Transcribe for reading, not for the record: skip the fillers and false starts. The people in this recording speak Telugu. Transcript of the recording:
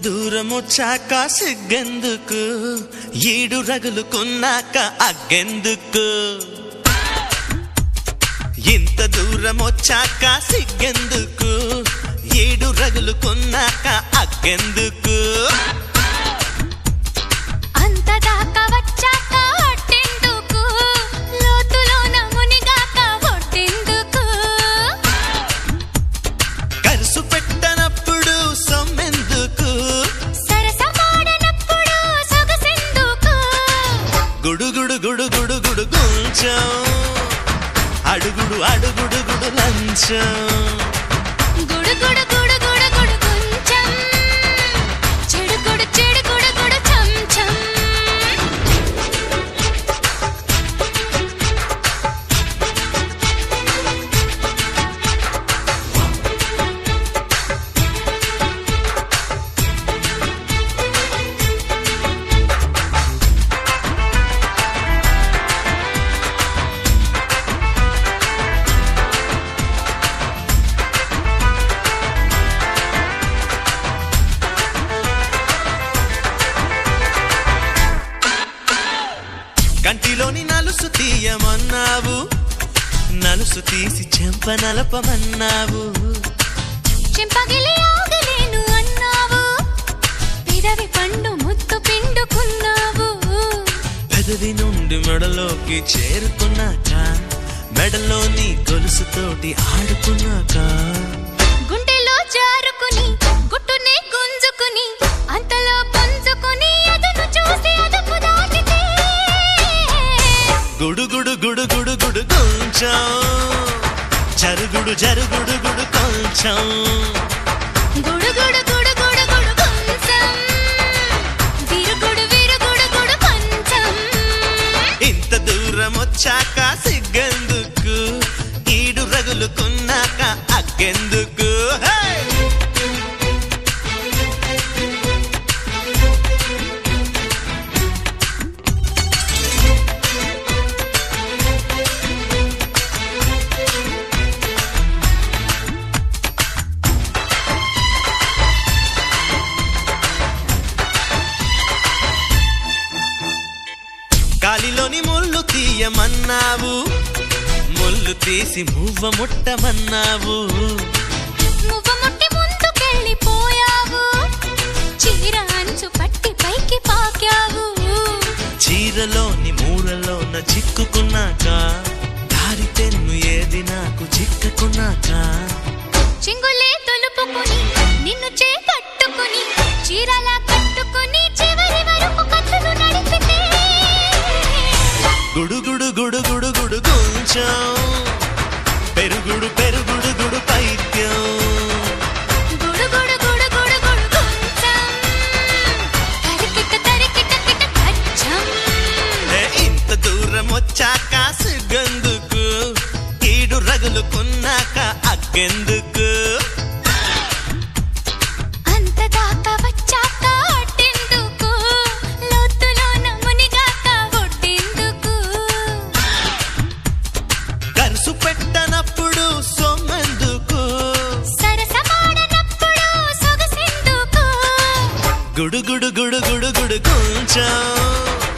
దూరమొచ్చాక సిగ్గెందుకు, ఈడు రగులుకున్నాక అగ్గెందుకు. ఇంత దూరమొచ్చాక సిగ్గెందుకు, ఈడు రగులుకున్నాక అగ్గెందుకు. అంతదాకా వచ్చాక అట్టెందుకు, లోతులోన మునిగాక ఒట్టెందుకు. కరుసు పెట్టనప్పుడు సొమ్మెందుకు, సరసమాడనప్పుడు సొగసెందుకు. గుడుగుడు గుడుగుడు గుడు కొంచెం, అడుగుడు అడుగుడు గుడు లంచం. గుడుగుడు గుడుగుడు గుడు కొంచెం, చెడుగుడు చెడుగుడు గుడు చంచం. కంటిలోని నలుసు తీయమన్నావు, నలుసు తీసి చెంప నలపమన్నావు. చెంపగిలి ఆగలేను అన్నావు, పెదవి పండు ముద్దు పిండుకున్నావు. పెదవి నుండి మెడలోకి చేరుకున్నాక, మెడలోని గొలుసుతోటి ఆడుకున్నాక. గుండెలో జారుకుని గుట్టునే గుంజుకుని, అంతలో పుంజుకుని అదును చూసి అదుపు దాటితే. గుడుగుడు గుడుగుడు గుడు కొంచెం, జరుగుడు జరుగుడు గుడు కొంచెం. గుడుగుడు గుడుగుడు గుడు కొంచెం, విరుగుడు విరుగుడు గుడు కొంచెం. ఇంత దూరం వచ్చాక సిగ్గెందుకు, ఈడు రగులుకున్నాక అగ్గెందుకు. గాలిలోని ముళ్ళు తీయమన్నావు, ముళ్ళు తీసి మువ్వ ముట్టమన్నావు. మువ్వ ముట్టి ముందుకెళ్ళిపోయావు, చీర అంచు పట్టి పైకి పాకావు. చీరలోని మూలలోన చిక్కుకున్నాక, దారి తెన్ను ఏది నాకు చిక్కుకున్నాక. చింగులే తొలుపుకుని నిన్ను చేపట్టుకుని, చీరలా కట్టుకుని చివరి వరకు కథలు నడిపితే. గుడుగుడు గుడుగుడు గుడు కొంచెం, పెరుగుడు పెరుగుడు గుడు పైత్యం. గుడుగుడు గుడుగుడు గుడు కొంచెం, తరికిట తరికిట కిట కచ్చం. ఇంత దూరం వచ్చాక సిగ్గెందుకు, ఈడు రగులుకున్నాక అగ్గెందుకు. అంతదాకా వచ్చాక అట్టెందుకు, లోతులోన మునిగాక ఒట్టెందుకు. కరుసు పెట్టనప్పుడు సొమ్మెందుకు, సరసమాడనప్పుడు సొగసెందుకు. గుడుగుడు గుడుగుడు గుడు కొంచెం,